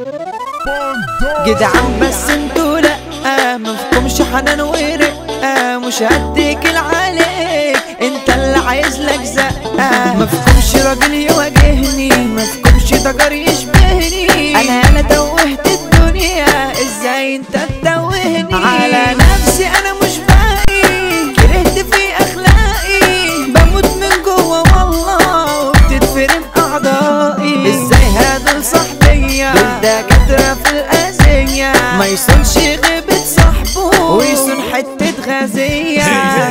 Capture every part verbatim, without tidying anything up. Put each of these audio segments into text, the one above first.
جدعان بس انتو لأ مفهومش حنان ورقة، مش هديك العليك انت اللي عايز لك زقة. مفهومش راجل يواجهني، مفهومش ضجر يشبهني، انا انا توهت الدنيا ازاي انت تتوهني. على نفسي انا مش باقي، كرهت في اخلاقي، بموت من جوه والله وبتتفرم اعضائي. ازاي هادول صاحبية دول دكاترة في الأذية، ما يصونش غيبة صاحبه ويصون حتة غازية.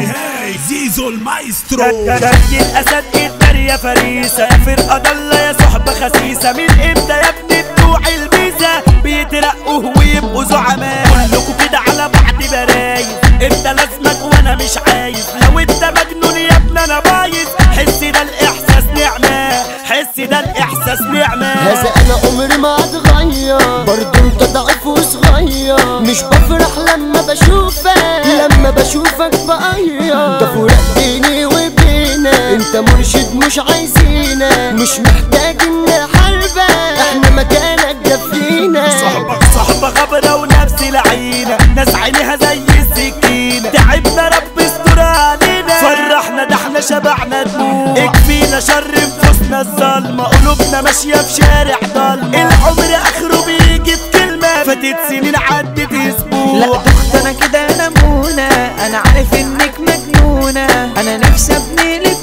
زيزو المايسترو جاي الاسد قدر يا فريسة، يا فرقة ضالة يا صحبة خسيسة. من امتى يا ابني بتوع الميزة بيترقوا ويبقوا زعماء؟ كلكوا كده على بعض برايز، انت لازمك وانا مش عايز. لو انت مجنون يا ابني انا بايظ، حس ده الاحساس نعمة، حس ده الاحساس نعمة. هذا انا عمري ما اتغير، برضو انت ضعيف وصغير. مش بفرح لما بشوفك، لما بشوفك بقير. ده فراق بيني وبينك، انت مرشد مش عايزينك، مش محتاج ان حربك، احنا مكانك ده فينا. صاحبك صاحبة غبرة ونفس لعينة، ناس عينيها زي السكينة. تعبنا رب استر علينا، فرحنا ده احنا شبعنا دموع. اكفينا شر نفوسنا الظلمة، قلوبنا ماشية في شارع ضلمة. العمر اخره بيجي في كلمة، فاتت سنين عدت اسبوع. لا دخت انا كده نمونة، انا عارف انك مجنونة، انا نفسي ابني لك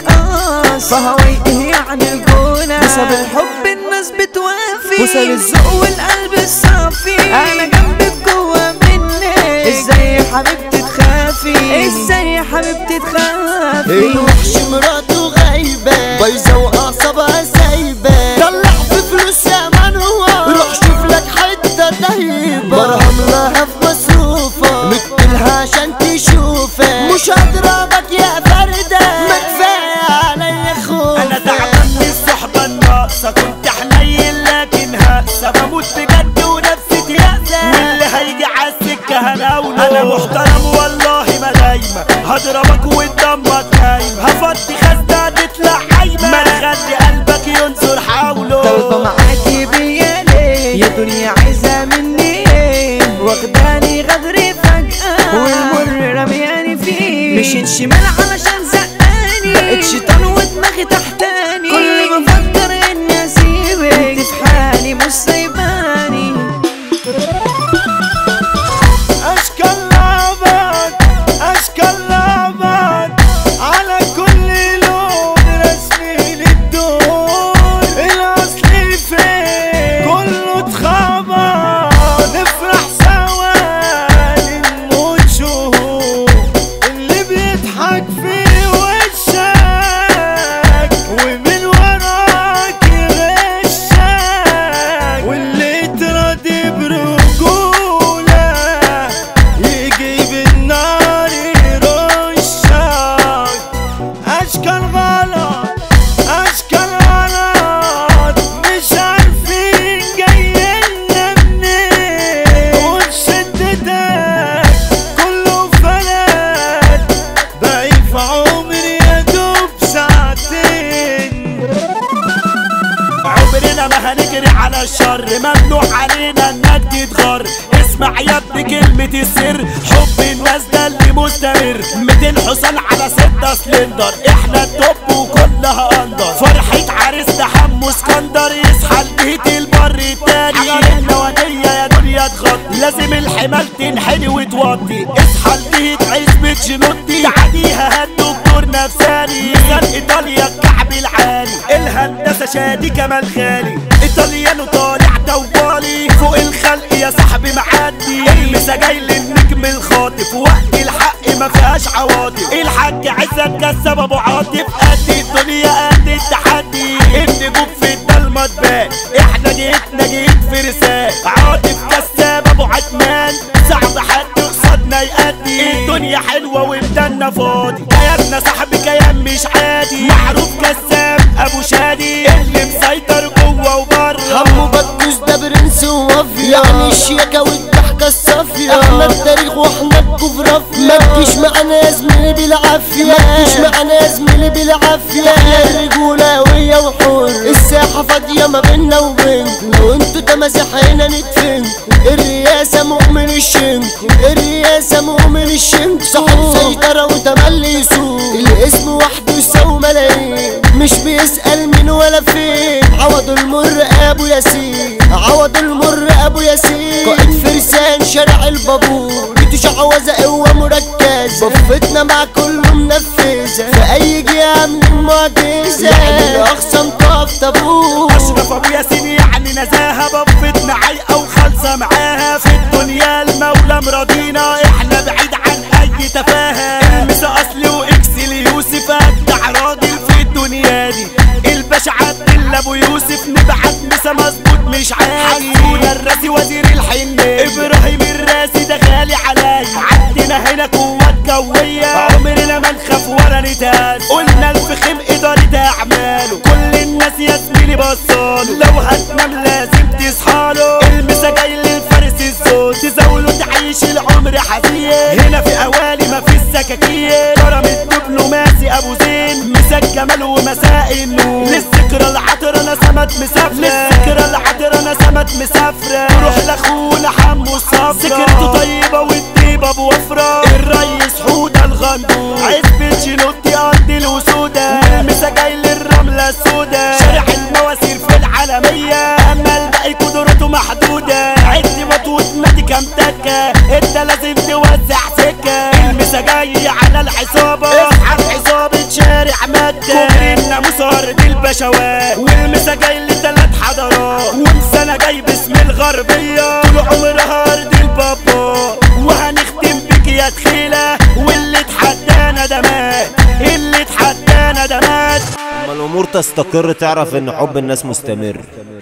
قص فهوي ايه يعني الجونة. بسبب الحب الناس بتوافي، وصل الذوق والقلب الصافي، انا جنبك جوا منك. ازاي يا حبيبتي تخافي، ازاي يا حبيبتي تخافي. الوحش مراته غايبة بايظة واعصابها سايبة، طلع في فلوس يا منوع، روح شوف لك حتة طيبة. برهم لها في مصروفة، مديلها عشان تشوفك. مش هضربك يا فردة، ما كفاية عليا خوفك. انا تعبان من الصحبة الناقصة، كنت حنين لكن هقسى. بموت بجد ونفسي تيأسى، واللي هيجي عالسكة هناوله. انا محترم والله ما دايما، هضربك وتدمك نايم. هفضي خزنة تطلع عايمة، ما تخلي قلبك ينصر حوله. طالبة معاكي بيا ليه يا دنيا، عايزة مني ايه؟ واخداني غدري فجأة والمر رمياني فيه. مشيت شمال علشان زقاني، بقيت شيطان ودماغي تحتاني. كل ما افكر اني اسيبك انت في حالي مش سايباني. اشكال لعبك اشكال لعبك، على كل لون رسمي للدور. الاصل فين كله اتخبر، نفرح سوا نموت شهور. اللي بيضحك في وشك ومن وراك يغشك، واللي تراضي برجولة يجيب النار يرشك. اشكال غلط اشكال غلط، مش عارفين جايلنا منين. وبشدتك كله فلت، باقي في عمري يا دوب ساعتين. عمرنا ما هنجري على الشر، ممنوع علينا انك تتغر. اسمع يا ابني كلمة السر، حب الناس ده اللي مستمر. ميتين حصان على ستة سلندر، احنا التوب وكلها اندر. فرحة عريسنا حمو اسكندر، يصحى البيت البر التاني. حجر النوانية يا دنيا تغطي، لازم الحمال تنحني وتوطي. اصحى البيت عزبة جنوطي، تعديها هالدكتور نفساني. ميزان ايطاليا الكعب العالي، الهندسة شادي كمال غالي. ايطاليانو طالع توالي، فوق الخلق يا صاحبي معدي. المسا جاي للنجم الخاطف، وقت الحق ما فيهاش عواطف. الحاج عزت كسب ابو عاطف، قد الدنيا قد التحدي. النجوم في الضلمة تبان، احنا جيتنا جيت فرسان. عاطف كساب ابو عتمان، صعب حد قصادنا يأدي. الدنيا حلوة وبدنا فاضي، كياننا صاحبي كيان مش عادي. معروف كساب ابو شادي، اللي مسيطر جوه وبره. همه بكوس ده برنس ووفي، يعني الشياكة والضحكة الصافية احنا التاريخ واحنا الجغرافيا ما تجيش معانا يا زميلي بالعافية ما تجيش معانا يا زميلي بالعافية احنا الرجولة وهي وحور الساحة فاضية ما بينا وبينكم لو انتوا تماسح هنا ندفنكم الرئاسة مؤمن الشنكو الرئاسة مؤمن الشنكو صاحب سيطرة وتملي يسوق الاسم وحده يساوي ملايين مش بيسأل مين ولا فين عوض المر ابو ياسين عوض المر ابو ياسين قائد فرسان شارع البابور بيتو شعوذة قوة مركزة بفتنا مع كله منفذة في اي جهة من المعجزة يعني الاخصم طاف طابور اشرف ابو ياسين يعني نزاهة بفتنا عايقة وخالصة معاها في الدنيا المولى مرضينا احنا بعيد عن اي تفاهة المسا اصلي واكس ليوسف اجدع راجل في الدنيا دي الباشا عبد الله ابو يوسف نبعت مسا مظبوط مش عادي حسونا الراسي وزير الحنية ابراهيم الراسي ده غالي عليا عندنا هنا قوات جوية عمرنا ما نخاف ولا نتهز قلنا الفخم ادارة اعماله كل الناس يا زميلي بصاله لو هتنام لازم تصحاله المسا جاي للفارس الصوت تزاوله تعيش العمر حزين هنا في اوالي ما في السكاكين كرم الدبلوماسي ابو زين مسا الجمال ومساء النور للذكرى العطرة نسمت مسافرة للذكرى العطرة نسمت مسافرة نروح لاخونا حمو الصفرا ذكرته طيبة والطيبة بوفرة الريس حودة الغندور عزبة شنوتي ارض الوسودة والمسا جاي للرملة السودة شارع المواسير في العالمية اما الباقي قدرته محدودة عدي مطوط مادي كام تكة انت لازم توزع سكة المسا جاي على العصابة اصحاب عصابة شارع مكة كوبري الناموس ارض البشوات والمسا جاي لتلات حضارات ومسانا جاي باسم الغربية طول عمرها ارض البابا وهنختم بك يا تخيلة واللي اتحدانا ده مات اللي اتحدانا ده مات لما الامور تستقر تعرف ان حب الناس مستمر.